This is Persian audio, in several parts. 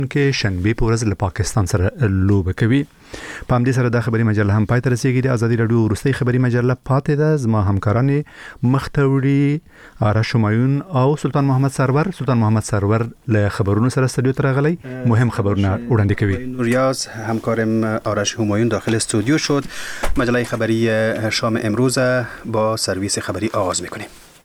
کې شنبه په ورځ له پاکستان سره لوبه کوي. په همدې سره د خبري مجله هم پای ته رسیدي. د ازادي رادیو ورستۍ خبري مجله پاتې ده. زما همکاران مختوړي آرش همایون او سلطان محمد سرور له خبرونو سره استودیو ته راغلي. مهم خبرونه وړاندې کوي. نوریاز همکارم آرش همایون داخل استودیو شد. مجله خبری شام امروز با سرویس خبری آغاز می‌کنیم.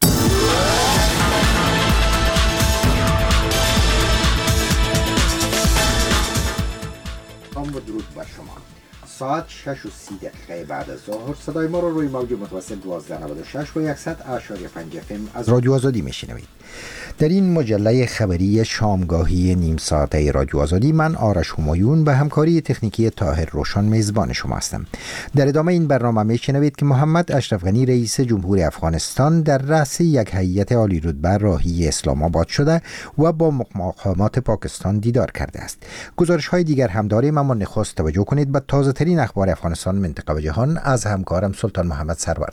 درود بر شما. ساعت 6:30 بعد از ظهر صدای ما رو روی موج متوسط 1296 و 100.5 FM از رادیو آزادی میشنوید. در این مجله خبری شامگاهی نیم ساعته رادیو آزادی من آرش همایون به همکاری تکنیکی طاهر روشن میزبان شما هستم. در ادامه این برنامه میشنوید که محمد اشرف غنی رئیس جمهوری افغانستان در رأس یک هیئت عالی رتبه راهی اسلام آباد شده و با مقامات پاکستان دیدار کرده است. گزارش های دیگر هم داریم، اما نخست توجه کنید به تازه ترین اخبار افغانستان، منطقه و جهان از همکارم سلطان محمد سرور.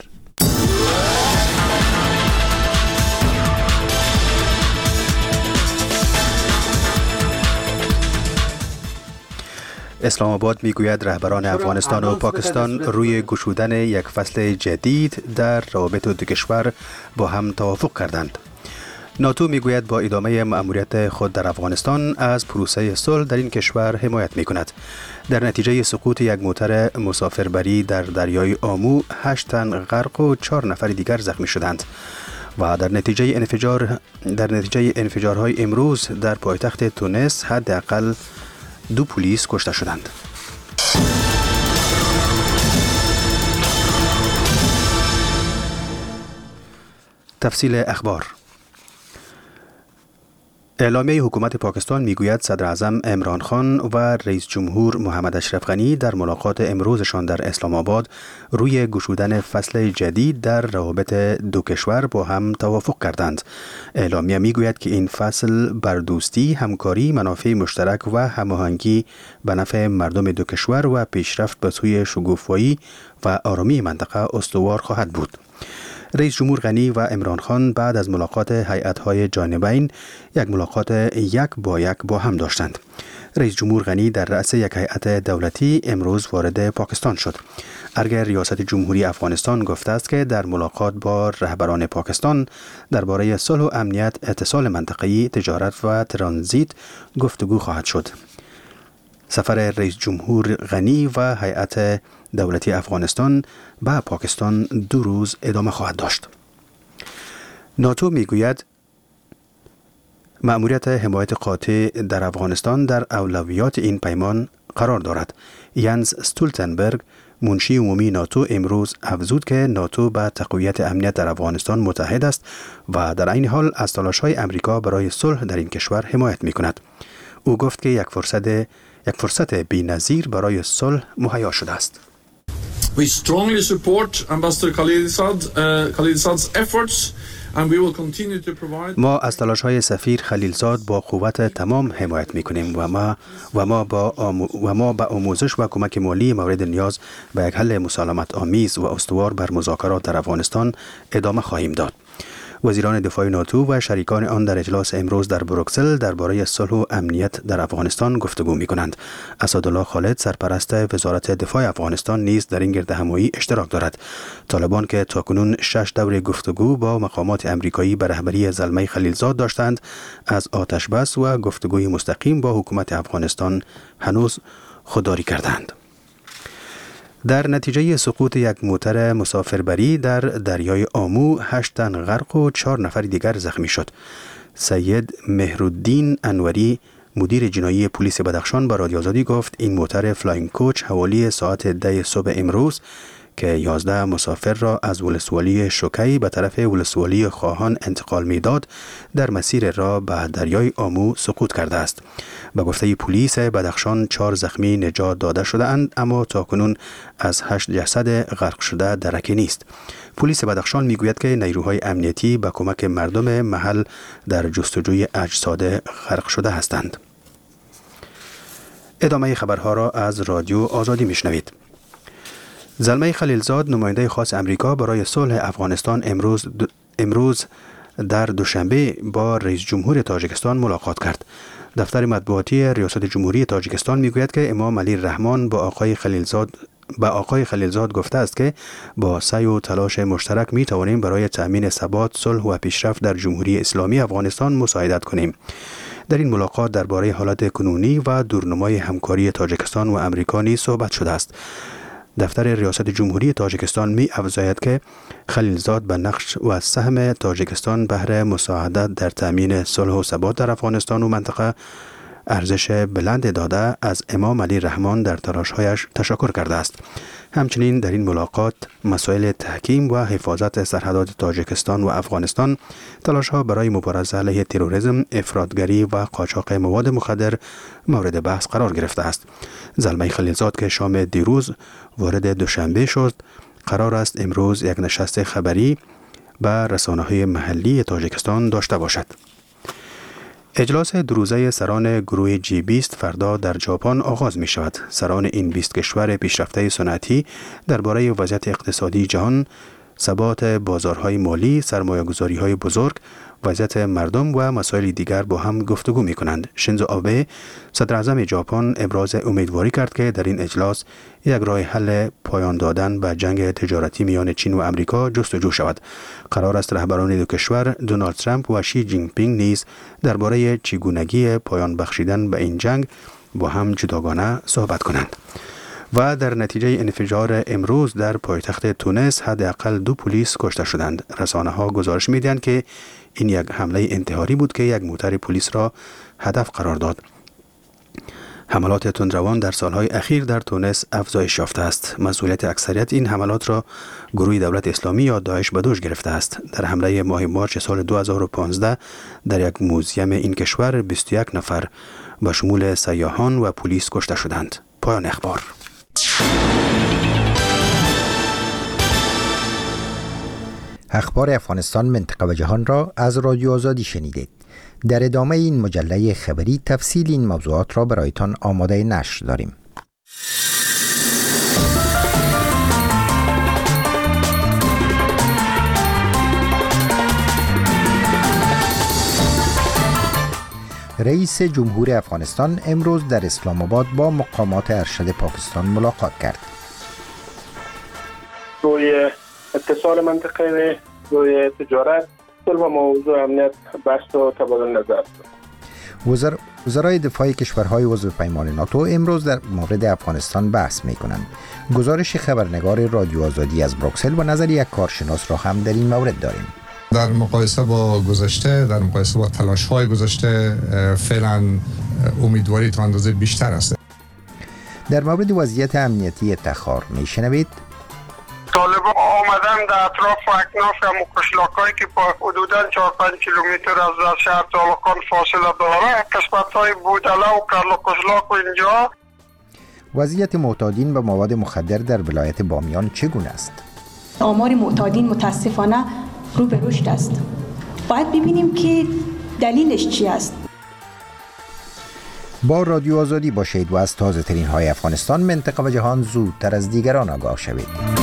اسلام آباد میگوید رهبران افغانستان و پاکستان روی گشودن یک فصل جدید در روابط دو کشور با هم توافق کردند. ناتو میگوید با ادامه مأموریت خود در افغانستان از پروسه صلح در این کشور حمایت میکند. در نتیجه سقوط یک موتر مسافربری در دریای آمو 8 تن غرق و 4 نفر دیگر زخمی شدند و در نتیجه انفجارهای امروز در پایتخت تونس حداقل 2 پلیس کشته شدند. تفصیل اخبار. اعلامیه حکومت پاکستان میگوید صدر اعظم عمران خان و رئیس جمهور محمد اشرف غنی در ملاقات امروزشان در اسلام آباد روی گشودن فصل جدید در روابط دو کشور با هم توافق کردند. اعلامیه میگوید که این فصل بر دوستی، همکاری، منافع مشترک و هماهنگی به نفع مردم دو کشور و پیشرفت به سوی شگفت‌گویی و آرامی منطقه استوار خواهد بود. رئیس جمهور غنی و عمران خان بعد از ملاقات هیئت‌های جانبین یک ملاقات یک با هم داشتند. رئیس جمهور غنی در رأس یک هیئت دولتی امروز وارد پاکستان شد. ارگه ریاست جمهوری افغانستان گفته است که در ملاقات با رهبران پاکستان درباره صلح و امنیت، اتصال منطقه‌ای، تجارت و ترانزیت گفتگو خواهد شد. سفر رئیس جمهور غنی و هیئت دولتی افغانستان به پاکستان 2 روز ادامه خواهد داشت. ناتو میگوید مأموریت حمایت قاطع در افغانستان در اولویات این پیمان قرار دارد. ینز استولتنبرگ منشی عمومی ناتو امروز افزود که ناتو به تقویت امنیت در افغانستان متحد است و در این حال از تلاش‌های امریکا برای صلح در این کشور حمایت می‌کند. او گفت که یک فرصت بی‌نظیر برای صلح مهیا شده است. We strongly support Ambassador Khalilzad's efforts and we will continue to provide. ما از تلاش‌های سفیر خلیلزاد با قوت تمام حمایت می‌کنیم و ما با آموزش و کمک مالی مورد نیاز به یک حل مسالمت آمیز و استوار بر مذاکرات در افغانستان ادامه خواهیم داد. وزیران دفاع ناتو و شریکان آن در اجلاس امروز در بروکسل درباره صلح و امنیت در افغانستان گفتگو می‌کنند. اسدالله خالد سرپرست وزارت دفاع افغانستان نیز در این گردهمایی اشتراک دارد. طالبان که تاکنون 6 دور گفتگو با مقامات امریکایی به رهبری زلمه خلیلزاد داشتند، از آتش بس و گفتگوی مستقیم با حکومت افغانستان هنوز خودداری کردند. در نتیجه سقوط یک موتر مسافربری در دریای آمو 8 تن غرق و 4 نفر دیگر زخمی شد. سید مهرالدین انوری مدیر جنایی پلیس بدخشان به رادیو آزادی گفت این موتر فلاینگ کوچ حوالی ساعت 10 صبح امروز که 11 مسافر را از ولسوالی شوکی به طرف ولسوالی خواهان انتقال میداد در مسیر راه به دریای آمو سقوط کرده است. به گفته پلیس بدخشان 4 زخمی نجات داده شده اند، اما تاکنون از 8 جسد غرق شده درکی نیست. پلیس بدخشان میگوید که نیروهای امنیتی به کمک مردم محل در جستجوی اجساد غرق شده هستند. ادامه خبرها را از رادیو آزادی میشنوید. زلمه خلیلزاد نماینده خاص امریکا برای صلح افغانستان امروز در دوشنبه با رئیس جمهور تاجیکستان ملاقات کرد. دفتر مطبوعاتی ریاست جمهوری تاجیکستان میگوید که امام علی رحمان با آقای خلیلزاد گفته است که با سعی و تلاش مشترک می توانیم برای تأمین ثبات، صلح و پیشرفت در جمهوری اسلامی افغانستان مساعدت کنیم. در این ملاقات درباره حالت کنونی و دورنمای همکاری تاجیکستان و امریکا نیز صحبت شده است. دفتر ریاست جمهوری تاجیکستان می افزاید که خلیلزاد به نقش و سهم تاجیکستان بهره مساعدت در تأمین صلح و ثبات در افغانستان و منطقه ارزش بلند داده از امام علی رحمان در تلاش‌هایش تشکر کرده است. همچنین در این ملاقات مسائل تحکیم و حفاظت سرحدات تاجیکستان و افغانستان، تلاش‌ها برای مبارزه علیه تروریسم، افراطگری و قاچاق مواد مخدر مورد بحث قرار گرفته است. زلمه خلیلزاد که شام دیروز وارد دوشنبه شد، قرار است امروز یک نشست خبری به رسانه‌های محلی تاجیکستان داشته باشد. اجلاس دو روزه سران گروه G20 فردا در ژاپن آغاز می شود. سران این 20 کشور پیشرفته صنعتی درباره وضعیت اقتصادی جهان، ثبات بازارهای مالی، سرمایه‌گذاری‌های بزرگ، وضعیت مردم و مسائل دیگر با هم گفتگو می کنند. شینزو آبه صدر اعظم ژاپن ابراز امیدواری کرد که در این اجلاس یک راه حل پایان دادن به جنگ تجارتی میان چین و امریکا جستجو شود. قرار است رهبران دو کشور دونالد ترامپ و شی جین پینگ نیز درباره چگونگی پایان بخشیدن به این جنگ با هم جداگانه صحبت کنند. و در نتیجه انفجار امروز در پایتخت تونس حداقل 2 پلیس کشته شدند. رسانه‌ها گزارش می‌دهند که این یک حمله انتحاری بود که یک موتر پلیس را هدف قرار داد. حملات تندروان در سالهای اخیر در تونس افزایش یافته است. مسئولیت اکثریت این حملات را گروه دولت اسلامی یا داعش به دوش گرفته است. در حمله ماه مارچ سال 2015 در یک موزیم این کشور 21 نفر به شمول سیاحان و پلیس کشته شدند. پایان اخبار. اخبار افغانستان، منطقه و جهان را از رادیو آزادی شنیدید. در ادامه این مجله خبری تفصیل این موضوعات را برایتان آماده نشر داریم. رئیس جمهور افغانستان امروز در اسلام آباد با مقامات ارشد پاکستان ملاقات کرد. روی اتصال منطقه، روی تجارت و موضوع امنیت بحث و تبادل نظر است. وزرای دفاع کشورهای عضو پیمان ناتو امروز در مورد افغانستان بحث می‌کنند. گزارش خبرنگار رادیو آزادی از بروکسل و نظر یک کارشناس را هم در این مورد داریم. در مقایسه با گذشته، در مقایسه با تلاش‌های گذشته، فعلا امیدواری تا اندازه بیشتر است. در مورد وضعیت امنیتی تخار میشنوید. طالبان آمدن در اطراف اکناف و قشلاق‌هایی که حدوداً 4-5 کیلومتر از شهر تالقان فاصله داره، قسمت‌های بودله و کرل قشلاق و اینجا. وضعیت معتادین به مواد مخدر در ولایت بامیان چگونه است؟ آمار معتادین متاسفانه رو به رشد است. باید ببینیم که دلیلش چی است. با رادیو آزادی باشید و از تازه ترین های افغانستان، منطقه و جهان زودتر از دیگران آگاه شوید.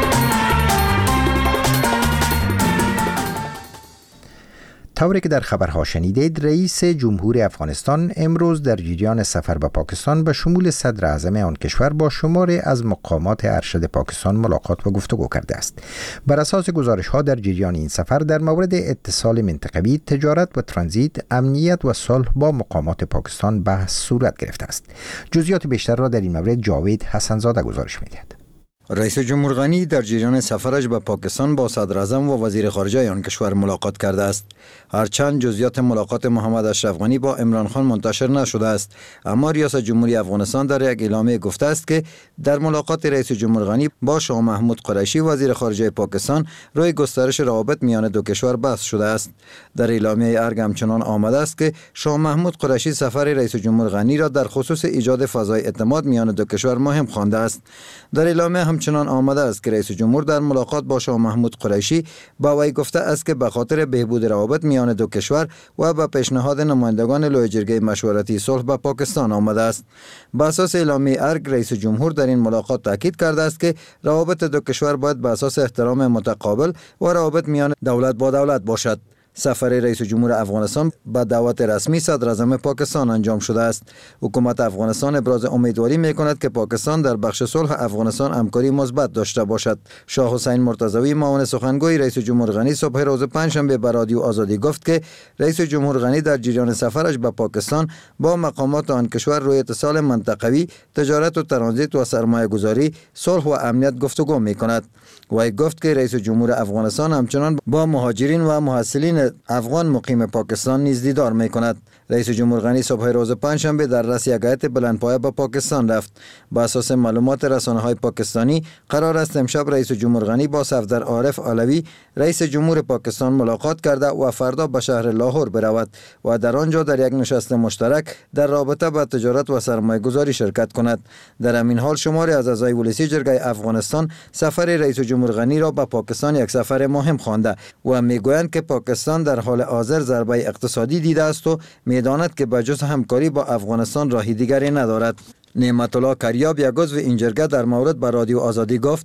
طوری که در خبرها شنیدید، رئیس جمهور افغانستان امروز در جریان سفر به پاکستان به شمول صدر اعظم آن کشور با شماری از مقامات ارشد پاکستان ملاقات و گفتگو کرده است. بر اساس گزارش‌ها در جریان این سفر در مورد اتصال منطقوی، تجارت و ترانزیت، امنیت و صلح با مقامات پاکستان بحث صورت گرفته است. جزئیات بیشتر را در این مورد جاوید حسن‌زاده گزارش می‌دهد. رئیس جمهور غنی در جریان سفرش به پاکستان با صدر اعظم و وزیر خارجه آن کشور ملاقات کرده است. هرچند جزئیات ملاقات محمد اشرف غنی با عمران خان منتشر نشده است، اما ریاست جمهوری افغانستان در یک اعلامیه گفته است که در ملاقات رئیس جمهور غنی با شاه محمود قریشی وزیر خارجه پاکستان روی گسترش روابط میان دو کشور بحث شده است. در اعلامیه ارگ همچنان آمده است که شاه محمود قریشی سفر رئیس جمهور غنی را در خصوص ایجاد فضای اعتماد میان دو کشور مهم خوانده است. در اعلامیه همچنان آمده است که رئیس جمهور در ملاقات با شاه محمود قریشی با وی گفته است که به خاطر بهبود روابط میان دو کشور و به پیشنهاد نمایندگان لوی جرگه مشورتی صلح به پاکستان آمده است. بر اساس اعلامیه ارگ، رئیس جمهور در این ملاقات تاکید کرده است که روابط دو کشور باید بر اساس احترام متقابل و روابط میان دولت با دولت باشد. سفر رئیس جمهور افغانستان به دعوت رسمی صدر اعظم پاکستان انجام شده است. حکومت افغانستان ابراز امیدواری می‌کند که پاکستان در بخش صلح افغانستان همکاری مثبت داشته باشد. شاه حسین مرتضوی معاون سخنگوی رئیس جمهور غنی صبح روز پنجشنبه به رادیو آزادی گفت که رئیس جمهور غنی در جریان سفرش به پاکستان با مقامات آن کشور روی اتصال منطقوی، تجارت و ترانزیت و سرمایه‌گذاری، صلح و امنیت گفتگو می‌کند. وی گفت که رئیس جمهور افغانستان همچنان با مهاجرین و محصلین افغان مقیم پاکستان نیز دیدار می‌کند. رئیس جمهور غنی صبح روز پنجشنبه در رأس یک هیئت بلندپایه به پاکستان رفت. با اساس معلومات رسانه‌های پاکستانی قرار است امشب رئیس جمهور غنی با صفدر عارف علوی رئیس جمهور پاکستان ملاقات کرده و فردا به شهر لاهور برود و در آنجا در یک نشست مشترک در رابطه با تجارت و سرمایه‌گذاری شرکت کند. در همین حال شماری از اعضای ولسی جرگه افغانستان سفر رئیس جمهور غنی را به پاکستان یک سفر مهم خوانده و میگویند که پاکستان در حال حاضر ضربه اقتصادی دیده است و می‌داند که به جز همکاری با افغانستان راهی دیگری ندارد. نعمت الله کریاب یک عضو این جرگه در مورد به رادیو آزادی گفت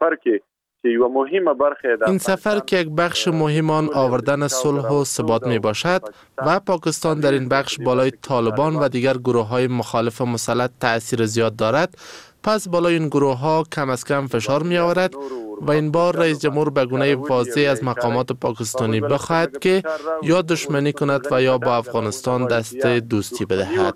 این سفر که یک بخش مهم آن آوردن صلح و ثبات می باشد و پاکستان در این بخش بالای طالبان و دیگر گروه های مخالف مسلط تأثیر زیاد دارد، پس بالای این گروه ها کم از کم فشار می آورد و این بار رئیس جمهور به گونه واضح از مقامات پاکستانی بخواهد که یا دشمنی کند و یا با افغانستان دست دوستی بدهد.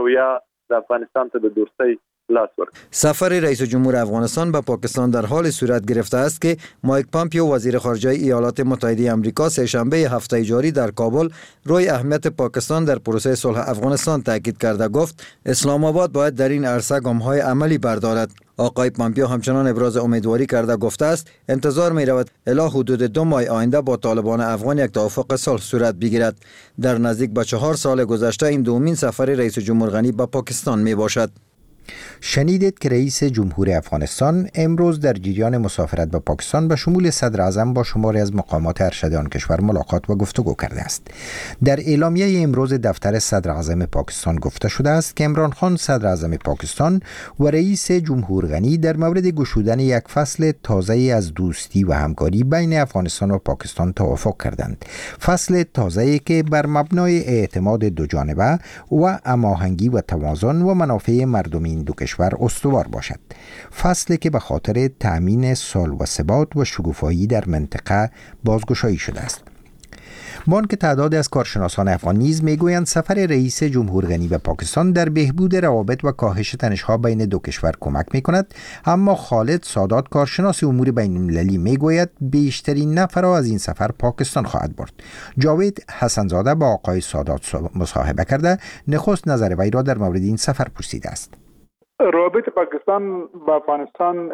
سفر رئیس جمهور افغانستان به پاکستان در حال صورت گرفته است که مایک پامپیو وزیر خارجه ایالات متحده آمریکا سه‌شنبه هفته جاری در کابل روی اهمیت پاکستان در پروسه صلح افغانستان تاکید کرده گفت اسلام آباد باید در این عرصه گام‌های عملی بردارد. آقای پامپیو همچنان ابراز امیدواری کرده گفته است انتظار می رود الی حدود 2 ماه آینده با طالبان افغان یک توافق صلح صورت بگیرد. در نزدیک به 4 سال گذشته این دومین سفر رئیس جمهور غنی به پاکستان می باشد. شنیدید که رئیس جمهور افغانستان امروز در جریان مسافرت به پاکستان به شمول صدر اعظم با شماری از مقامات ارشد آن کشور ملاقات و گفتگو کرده است. در اعلامیه امروز دفتر صدر اعظم پاکستان گفته شده است که عمران خان صدر اعظم پاکستان و رئیس جمهور غنی در مورد گشودن یک فصل تازه از دوستی و همکاری بین افغانستان و پاکستان توافق کردند. فصل تازه‌ای که بر مبنای اعتماد دو جانبه و هماهنگی و توازن و منافع مردمی این دو کشور استوار باشد. فصلی که به خاطر تأمین صلح و ثبات و شکوفایی در منطقه بازگشایی شده است. بان که تعدادی از کارشناسان افغان نیز میگویند سفر رئیس جمهور غنی به پاکستان در بهبود روابط و کاهش تنش‌ها بین دو کشور کمک می‌کند، اما خالد سادات کارشناس امور بین‌المللی میگوید بیشترین نفر را از این سفر پاکستان خواهد برد. جاوید حسنزاده با آقای سادات مصاحبه کرده نخست نظر وی را در مورد این سفر پرسیده است. رابطه پاکستان با افغانستان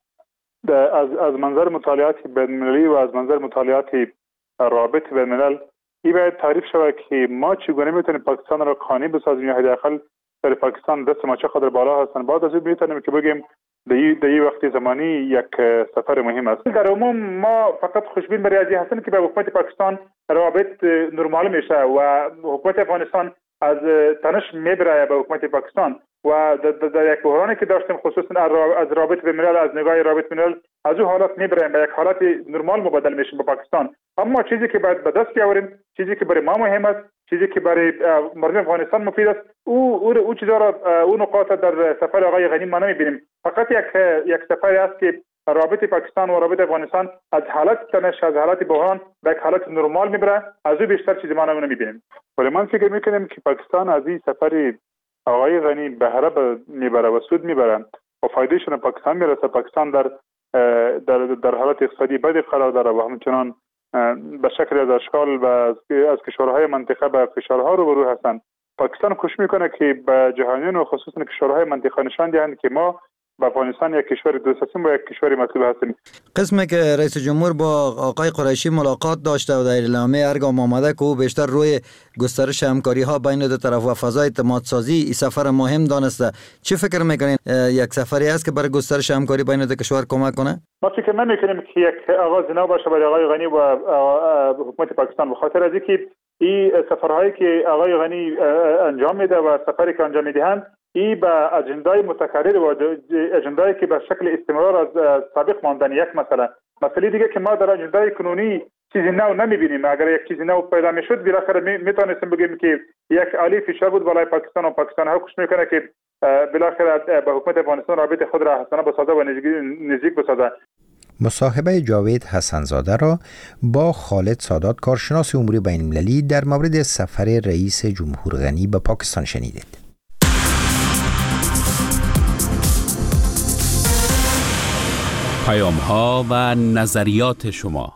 از منظر مطالعات بین‌المللی و از منظر مطالعات رابطه بین‌الملل این باید تعریف شود که ما چگونه میتونیم پاکستان را قانی بسازیم یا حداقل در پاکستان دست ما چقدر بالا هستن. بعد از این میتونیم که بگیم در این وقت زمانی یک سفر مهم است. در عموم ما فقط خوشبین برای از هستیم که به حکومت پاکستان روابط نرمال میشه و حکومت افغانستان از تنش میبره به حکومت پاکستان و در یک بحرانی که داشتیم خصوصا از رابطه بین‌الملل از نگاه رابطه بین‌الملل از اون حالت میبریم به یک حالت نرمال مبادله میشیم با پاکستان. اما چیزی که باید به دست بیاوریم، چیزی که برای ما مهم است، چیزی که برای مردم افغانستان مفید است، او چیزا را اون نقاط در سفر آقای غنی ما نمیبینیم. فقط یک سفری است که رابطه پاکستان و رابطه افغانستان از حالت تنش، از حالت بحران به یک حالت نرمال میبره. از او بیشتر چیزی ما نمیبینیم. ولی من فکر میکنم که پاکستان از این سفر آقای غنی بهره میبره و سود میبره و فایدهشون پاکستان میرسه. پاکستان در حالت اقتصادی بدی قرار داره و همچنان به شکل از اشکال و از کشورهای منطقه به فشارها روبرو هستند. پاکستان کوشش میکنه که به جهانیان و خصوصا کشورهای منطقه نشان دهند که ما با افغانستان یک کشور دوست هستیم و یک کشور مطلوب هستیم. قسمی که رئیس جمهور با آقای قریشی ملاقات داشته و در اعلامیه ارگام آمده که او بیشتر روی گسترش همکاری ها بین دو طرف و فضای اعتماد سازی این سفر مهم دانسته. چه فکر میکنین یک سفری است که برای گسترش همکاری بین دو کشور کمک کنه؟ ما فکر نمیکنیم که یک آغاز نو باشه برای آقای غنی و حکومت پاکستان، به خاطر از اینکه این سفرهایی که آقای غنی انجام میده و سفری که انجام میدهند این به اجندای متکرر و اجندایی که به شکل استمرار از سابق ماندن. یک مسئله دیگه که ما در اجندای کنونی چیزی نو نمیبینیم. اگر یک چیزی نو پیدا میشد بالاخره میتونستیم بگیم که یک عالی فشار بود بالای پاکستان و پاکستان ها کوشش میکنه که بالاخره به حکومت افغانستان رابطه خود را حسنه بسازه و نزدیک بسازه. مصاحبه جاوید حسنزاده را با خالد سادات کارشناس امور بین المللی در مورد سفر رئیس جمهور غنی به پاکستان شنیدید. پیام‌ها و نظریات شما.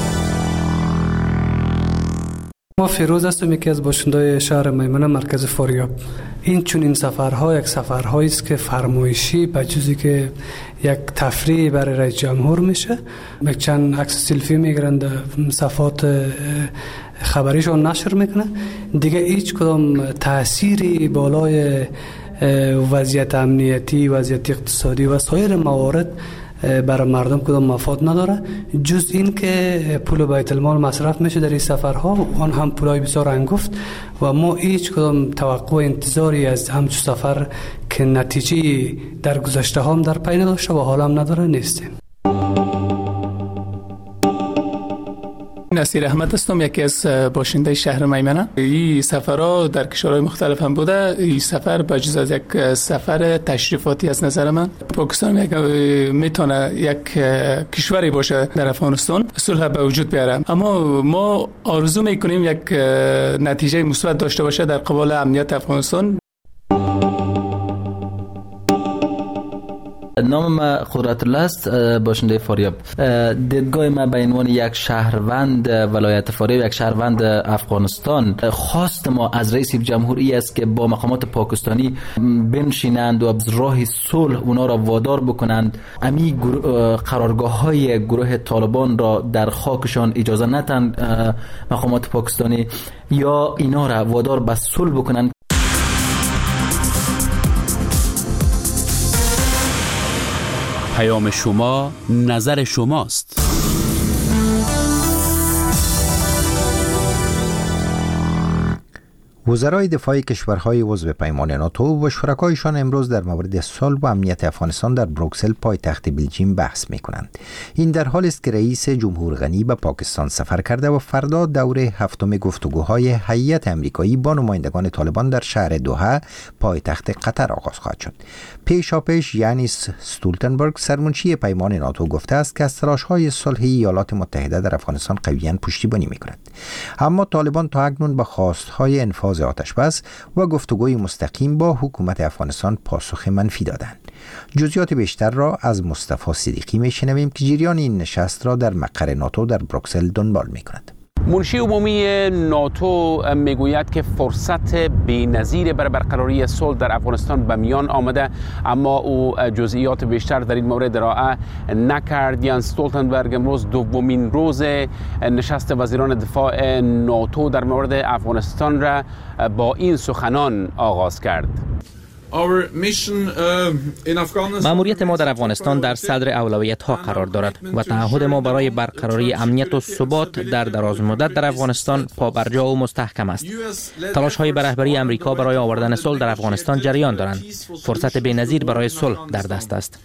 ما فیروز هستم، یکی از باشنده‌های شهر میمنه مرکز فاریاب. این چنین سفرها یک سفرهایی است که فرمایشی به جزی که یک تفریح برای رئیس جمهور میشه، یک چند عکس سلفی میگیرن، صفحات خبریشون نشر میکنه، دیگه هیچ کدام تأثیری بالای وضعیت امنیتی، وضعیت اقتصادی و سایر موارد برای مردم کدام مفاد نداره، جز این که پول بیت المال مصرف میشه در این سفرها، آن هم پولای بسیار انگفت و ما هیچ کدام توقع انتظاری از همچون سفر که نتیجه در گذشته هم در پی نداشته و حالا هم نداره نیستیم. نصیر احمد هستم، یکی از باشنده شهر میمنه. این سفرها در کشورهای مختلف هم بوده. این سفر بجز از یک سفر تشریفاتی از نظر من، پاکستان میتونه یک کشوری باشه در افغانستان، صلح به وجود بیاره، اما ما آرزو میکنیم یک نتیجه مثبت داشته باشه در قبال امنیت افغانستان. نام ما قدرت الله است، باشنده فاریاب. دیدگاه ما به عنوان یک شهروند ولایت فاریاب، یک شهروند افغانستان، خواست ما از رئیس جمهوری است که با مقامات پاکستانی بنشینند و از راه صلح اونا را وادار بکنند امی قرارگاه های گروه طالبان را در خاکشان اجازه ندن مقامات پاکستانی، یا اینا را وادار به صلح بکنند. پیام شما، نظر شماست. وزرای دفاع کشورهای عضو پیمان ناتو و شرکایشان امروز در مورد صلح و امنیت افغانستان در بروکسل پایتخت بلژیم بحث می‌کنند. این در حالی است که رئیس جمهور غنی به پاکستان سفر کرده و فردا دور هفتم گفتگوهای هیئت آمریکایی با نمایندگان طالبان در شهر دوحه پایتخت قطر آغاز خواهد شد. پیشاپیش یانیس استولتنبرگ سرمنشی پیمان ناتو گفته است که از تلاش‌های صلح ایالات متحده در افغانستان قویاً پشتیبانی می‌کند. اما طالبان تا اکنون به خواست‌های انفاذ آتش بس و گفتگوی مستقیم با حکومت افغانستان پاسخ منفی دادند. جزئیات بیشتر را از مصطفی صدیقی میشنویم که جریان این نشست را در مقر ناتو در بروکسل دنبال میکند. منشی عمومی ناتو میگوید که فرصت بی‌نظیر برای برقراری صلح در افغانستان به میان آمده، اما او جزئیات بیشتر در این مورد ارائه نکرد. یانس استولتنبرگ امروز دومین روز نشست وزیران دفاع ناتو در مورد افغانستان را با این سخنان آغاز کرد. مأموریت ما در افغانستان در صدر اولویت‌ها قرار دارد و تعهد ما برای برقراری امنیت و ثبات در دراز مدت در افغانستان پابرجا و مستحکم است. تلاش‌های به رهبری آمریکا برای آوردن صلح در افغانستان جریان دارند. فرصت بی‌نظیر برای صلح در دست است.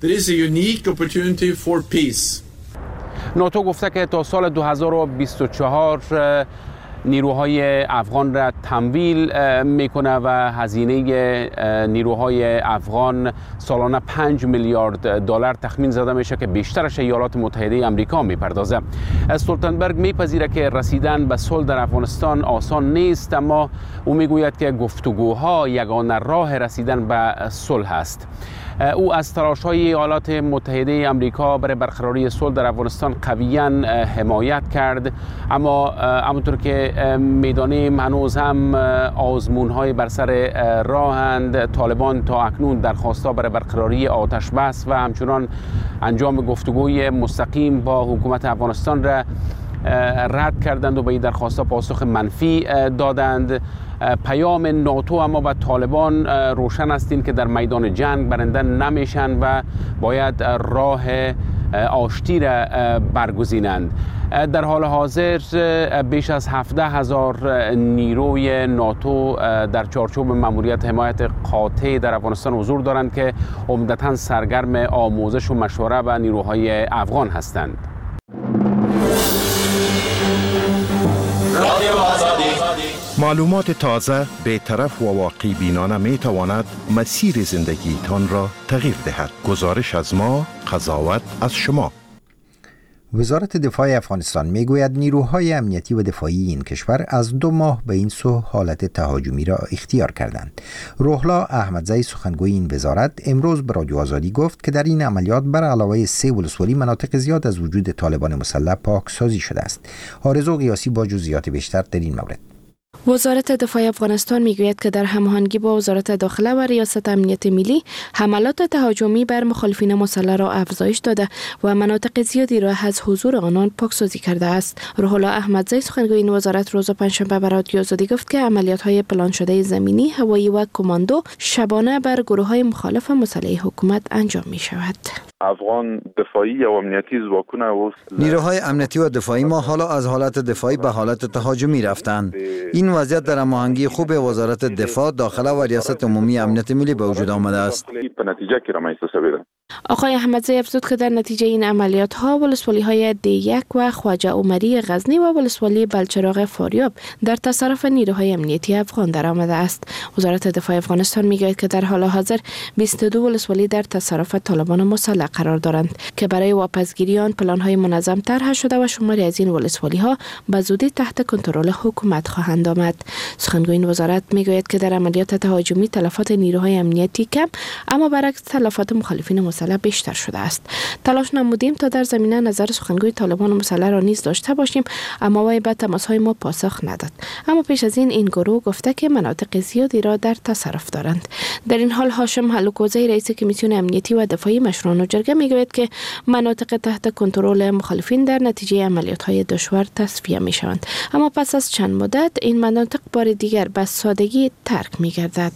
ناتو گفته که تا سال 2024 نیروهای افغان را تمویل میکنه و هزینه نیروهای افغان سالانه 5 میلیارد دلار تخمین زده میشه که بیشترش ایالات متحده آمریکا میپردازه. استولتنبرگ میپذیره که رسیدن به صلح در افغانستان آسان نیست، اما او میگوید که گفتگوها یگانه راه رسیدن به صلح است. او از تلاش‌های ایالات متحده آمریکا برای برقراری صلح در افغانستان قویاً حمایت کرد، اما همونطور که می‌دانیم هنوز هم آزمون‌های بر سر راهند. طالبان تا اکنون درخواست‌ها برای برقراری آتش بس و همچنان انجام گفتگوی مستقیم با حکومت افغانستان را رد کردند و به این درخواست‌ها پاسخ منفی دادند. پیام ناتو اما به طالبان روشن است که در میدان جنگ برنده نمیشن و باید راه آشتی را برگزینند. در حال حاضر بیش از 17,000 نیروی ناتو در چارچوب مأموریت حمایت قاطع در افغانستان حضور دارند که عمدتاً سرگرم آموزش و مشوره به نیروهای افغان هستند. معلومات تازه، بی‌طرف و واقع بینانه می تواند مسیر زندگی تان را تغییر دهد. گزارش از ما، قضاوت از شما. وزارت دفاع افغانستان میگوید نیروهای امنیتی و دفاعی این کشور از 2 ماه به این سو حالت تهاجمی را اختیار کردند. روحلا احمدزی سخنگوی این وزارت امروز به رادیو آزادی گفت که در این عملیات بر علاوه 3 ولسوالی مناطق زیاد از وجود طالبان مسلح پاکسازی شده است. آرزو قیاسی با جزئیات بیشتر در این مورد. وزارت دفاع افغانستان میگوید که در هماهنگی با وزارت داخله و ریاست امنیت ملی حملات تهاجمی بر مخالفین مسلح را افزایش داده و مناطق زیادی را از حضور آنان پاکسازی کرده است. روح الله احمدزی سخنگوی این وزارت روز پنجشنبه به رادیو آزادی گفت که عملیات‌های پلان شده زمینی، هوایی و کماندو شبانه بر گروه‌های مخالف مسلح حکومت انجام می‌شود. افغان دفاعی و امنیتی ځواکونه نیروهای امنیتی و دفاعی ما حالا از حالت دفاعی به حالت تهاجمی رفتند. این وضعیت در هماهنگی خوب وزارت دفاع، داخله و ریاست عمومی امنیت ملی به وجود آمده است. آقای احمدزی افزود که در نتیجه این عملیات ها ولسوالی‌های دی1 و خواجه عمری غزنی و ولسوالی بلچراغ فاریاب در تصرف نیروهای امنیتی افغان درآمده است. وزارت دفاع افغانستان میگوید که در حال حاضر 22 ولسوالی در تصرف طالبان مسلح قرار دارند که برای واپسگیری آن پلان‌های منظم طرح شده و شماری از این ولسوالی‌ها به زودی تحت کنترل حکومت خواهند آمد. سخنگوی این وزارت میگوید که در عملیات تهاجمی تلفات نیروهای امنیتی کم، اما برعکس تلفات مخالفین مسلح بیشتر شده است. تلاش نمودیم تا در زمینه نظر سخنگوی طالبان مسلح را نیز داشته باشیم، اما وی به تماس‌های ما پاسخ نداد. اما پیش از این گروه گفته که مناطق زیادی را در تصرف دارند. در این حال هاشم حلوکوزی رئیس کمیسیون امنیتی و دفاعی مشروعان و جرگه میگوید که مناطق تحت کنترل مخالفین در نتیجه عملیات‌های دشوار تصفیه می‌شوند، اما پس از چند مدت این مناطق بار دیگر به سادگی ترک می‌گردد.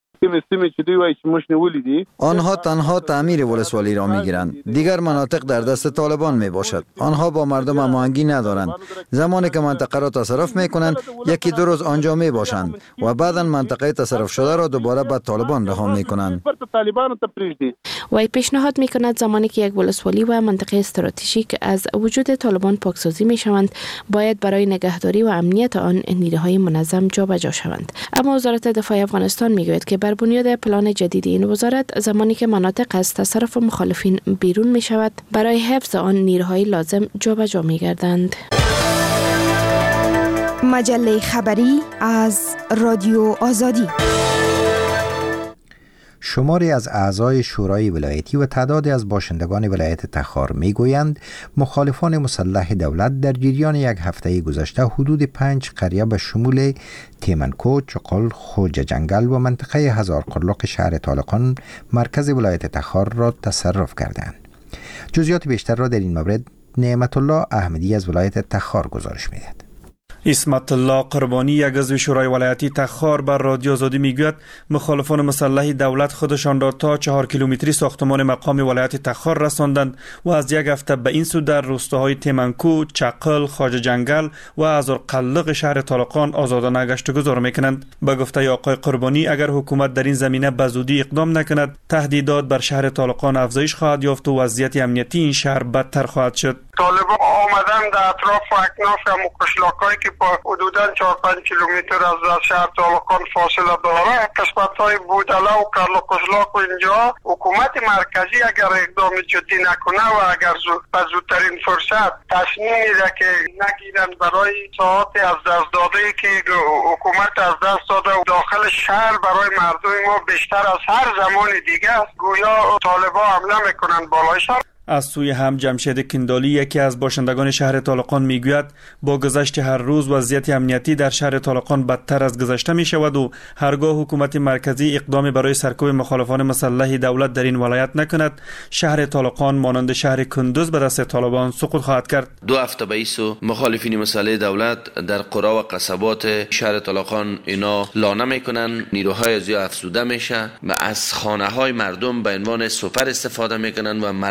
آنها تنها تعمیر ولسوالی را میگیرند. دیگر مناطق در دست طالبان می باشد. آنها با مردم هماهنگی ندارند. زمانی که منطقه را تصرف می کنند، 1-2 روز آنجا می باشند و بعدا منطقه تصرف شده را دوباره به طالبان رها می کنند. وی پیشنهاد می کند زمانی که یک ولسوالی و منطقه استراتژیک از وجود طالبان پاکسازی می شوند، باید برای نگهداری و امنیت آن نیروهای منظم جابجا شوند. اما وزارت دفاع افغانستان میگوید که بر بنیاد پلان جدید این وزارت، زمانی که مناطق از تصرف مخالفین بیرون می شود، برای حفظ آن نیروهای لازم جابجا می گردند. مجله خبری از رادیو آزادی. شماری از اعضای شورای ولایتی و تعدادی از باشندگان ولایت تخار میگویند مخالفان مسلح دولت در جریان یک هفته گذشته حدود 5 قریه به شمول تیمنکو، چقل، خوجه جنگل و منطقه هزار قرلق شهر طالقان مرکز ولایت تخار را تصرف کردند. جزئیات بیشتر را در این مورد نعمت الله احمدی از ولایت تخار گزارش می‌دهد. اسمت الله قربانی، یک عضو شورای ولایتی تخار، بر رادیو آزادی میگوید مخالفان مسلح دولت خودشان را تا 4 کیلومتری ساختمان مقام ولایت تخار رساندند و از یک هفته به این سو در روستاهای تیمنکو، چقل، خواجه جنگل و هزارقلق شهر طالقان آزادانه گشت و گذار میکنند. به گفته آقای قربانی، اگر حکومت در این زمینه به زودی اقدام نکند، تهدیدات بر شهر طالقان افزایش خواهد یافت و وضعیت امنیتی این شهر بدتر خواهد شد. طالبان آمدن در اطراف اکناف و قشلاق‌هایی که با حدوداً 4-5 کیلومتر از شهر طالقان فاصله داره، قسمت‌های بودله و کرل قشلاق و اینجا حکومت مرکزی اگر اقدام جدی نکنه و اگر به زودترین فرصت تصمیمی را که نگیرن برای ساعات از دست داده که حکومت از دست داده و داخل شهر برای مردم ما بیشتر از هر زمان دیگه است، گویا طالبان حمله میکنن بالای شهر. از سوی هم جمشید کندالی، یکی از باشندگان شهر طالقان میگوید با گذشت هر روز وضعیت امنیتی در شهر طالقان بدتر از گذشته می شود و هرگاه حکومت مرکزی اقدامی برای سرکوب مخالفان مسلح دولت در این ولایت نکند، شهر طالقان مانند شهر کندوز به دست طالبان سقوط خواهد کرد. 2 هفته به ایسو مخالفین مسلح دولت در قرا و قصبات شهر طالقان اینا لانه میکنن، نیروهای زیاد افزوده میشه و از خانه های مردم به عنوان سپر استفاده میکنن و مردم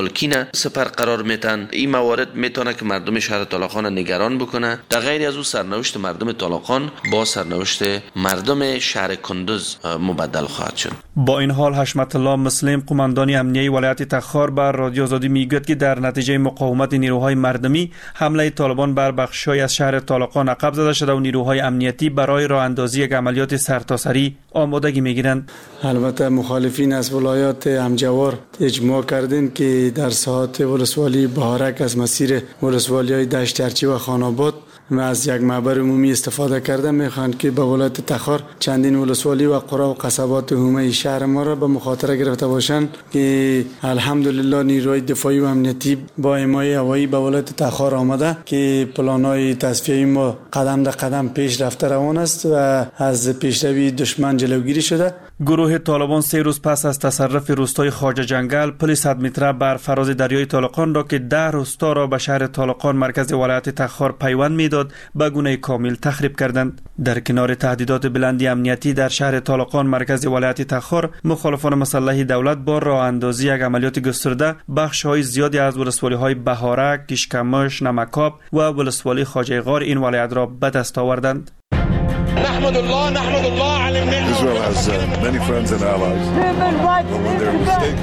مالکین سپر قرار میتن. این موارد میتونه که مردم شهر طالقان نگران بکنه. در غیر از اون سرنوشت مردم طالقان با سرنوشت مردم شهر کندوز مبدل خواهد شد. با این حال حشمت الله مسلم قماندان امنیه ولایت تخار بر رادیو آزادی میگوید که در نتیجه مقاومت نیروهای مردمی حمله طالبان بر بخش‌های از شهر طالقان عقب زده شده و نیروهای امنیتی برای راه اندازی یک عملیات سرتاسری آمادگی میگیرند. البته مخالفین از ولایات همجوار اجماع کردند که در ساحات ولسوالی بهارک از مسیر ولسوالی‌های دشت ارچی و خان‌آباد و از یک معبر عمومی استفاده کرده میخواهند که به ولایت تخار چندین ولسوالی و قرى و قصبات حومه شهر ما را به مخاطره گرفته باشند که الحمدلله نیروهای دفاعی و امنیتی با حمایت هوایی به ولایت تخار آمده که پلان‌های تصفیه ما قدم به قدم پیش رفته روان است و از پیشروی دشمن جلوگیری شده. گروه طالبان 3 روز پس از تصرف روستای خواجه جنگل پل 100 متره بر فراز دریای طالقان را که 10 روستا را به شهر طالقان مرکز ولایت تخار پیوند میداد به گونه کامل تخریب کردند. در کنار تهدیدات بلندی امنیتی در شهر طالقان مرکز ولایت تخار، مخالفان مسلح دولت با راه اندازی یک عملیات گسترده بخش‌های زیادی از ولسوالی‌های بهارک، کشکمش، نمکاب و ولسوالی خواجه غار این ولایت را به دست آوردند. نحمد الله على النعمة. Israel has many friends and allies. When they're mistaken.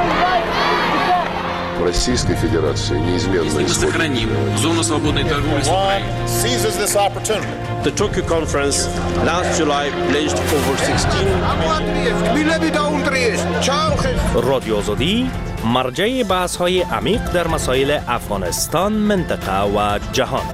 Российской Федерации неизменно сохраним зону свободной торговли с Украиной. Seizes this opportunity. The Tokyo conference last July pledged over 16 رادیو آزادی مرجع بحث‌های عمیق در مسائل افغانستان، منطقه و جهان.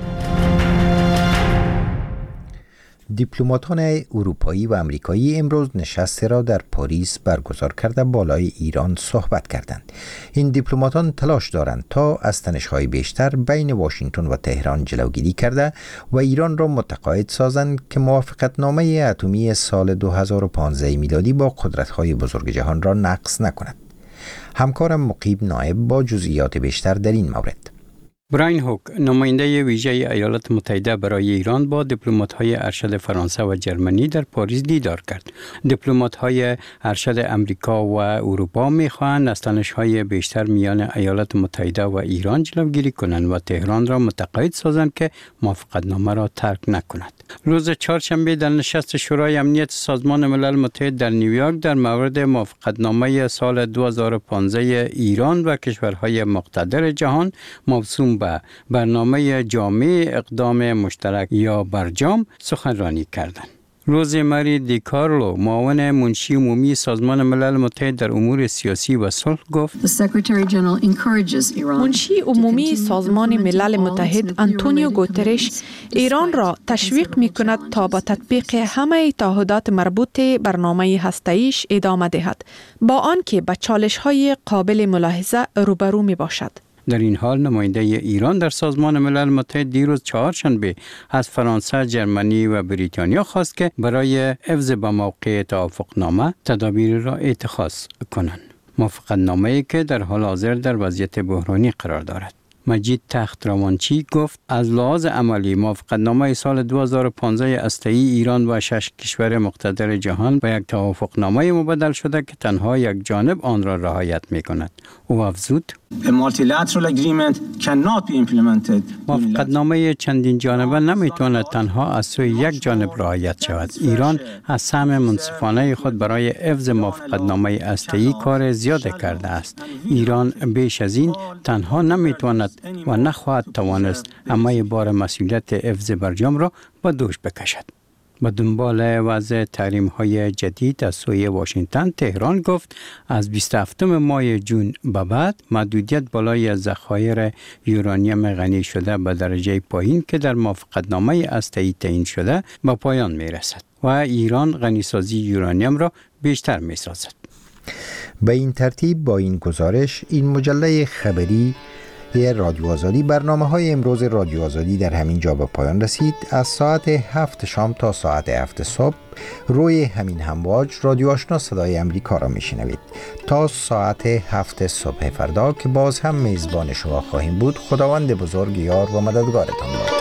دیپلماتان اروپایی و آمریکایی امروز نشستی را در پاریس برگزار کرده بالای ایران صحبت کردند. این دیپلماتان تلاش دارند تا از تنش‌های بیشتر بین واشنگتن و تهران جلوگیری کرده و ایران را متقاعد سازند که موافقتنامه اتمی سال 2015 میلادی با قدرت‌های بزرگ جهان را نقض نکند. همکارم مقیب نایب با جزئیات بیشتر در این مورد. براین هوک، نماینده ویژه ایالات متحده برای ایران، با دیپلمات‌های ارشد فرانسه و جرمنی در پاریس دیدار کرد. دیپلمات‌های ارشد امریکا و اروپا می‌خواهند از تنش‌های بیشتر میان ایالات متحده و ایران جلوگیری کنند و تهران را متقاعد سازند که موافقتنامه را ترک نکند. روز چهارشنبه در نشست شورای امنیت سازمان ملل متحد در نیویورک در مورد موافقتنامه سال 2015 ایران و کشورهای مقتدر جهان موسوم به برنامه جامع اقدام مشترک یا برجام سخنرانی کردند. روزمری دیکارلو، معاون منشی عمومی سازمان ملل متحد در امور سیاسی و صلح، گفت منشی عمومی سازمان ملل متحد آنتونیو گوترش ایران را تشویق می کند تا با تطبیق همه تعهدات مربوط به برنامه هسته‌ایش ادامه دهد، با آنکه به چالش‌های قابل ملاحظه روبرو می باشد. در این حال نماینده ایران در سازمان ملل متحد دیروز چهارشنبه از فرانسه، جرمنی و بریتانیا خواست که برای حفظ به موقع توافقنامه تدابیر را اتخاذ کنند. موافقتنامه‌ای که در حال حاضر در وضعیت بحرانی قرار دارد. مجید تخت‌روانچی گفت از لحاظ عملی موافقتنامه سال 2015 هسته‌ای ایران و 6 کشور مقتدر جهان به یک توافقنامه مبدل شده که تنها یک جانب آن را رعایت می‌کند. او افزود: موافقتنامه چندین جانبه نمیتواند تنها از سوی یک جانب رعایت شود. ایران از سهم منصفانه خود برای حفظ موافقتنامه هسته‌ای کار زیاده کرده است. ایران بیش از این تنها نمیتواند و نخواهد توانست همه بار مسئولیت حفظ برجام را به دوش بکشد. به دنبال وضع تحریم‌های جدید از سوی واشنگتن، تهران گفت از 27 ماه جون به بعد محدودیت بالای ذخایر یورانیم غنی شده به درجه پایین که در موافقتنامه هسته‌ای تعیین شده به پایان می‌رسد و ایران غنیسازی یورانیم را بیشتر می‌سازد. به این ترتیب با این گزارش این مجله خبری رادیو آزادی برنامه‌های امروز رادیو آزادی در همین جا به پایان رسید. از ساعت 7 شام تا ساعت 7 صبح روی همین همواج رادیو آشنا صدای امریکا را میشنوید. تا ساعت 7 صبح فردا که باز هم میزبان شما خواهیم بود. خداوند بزرگ یار و مددگارتان باد.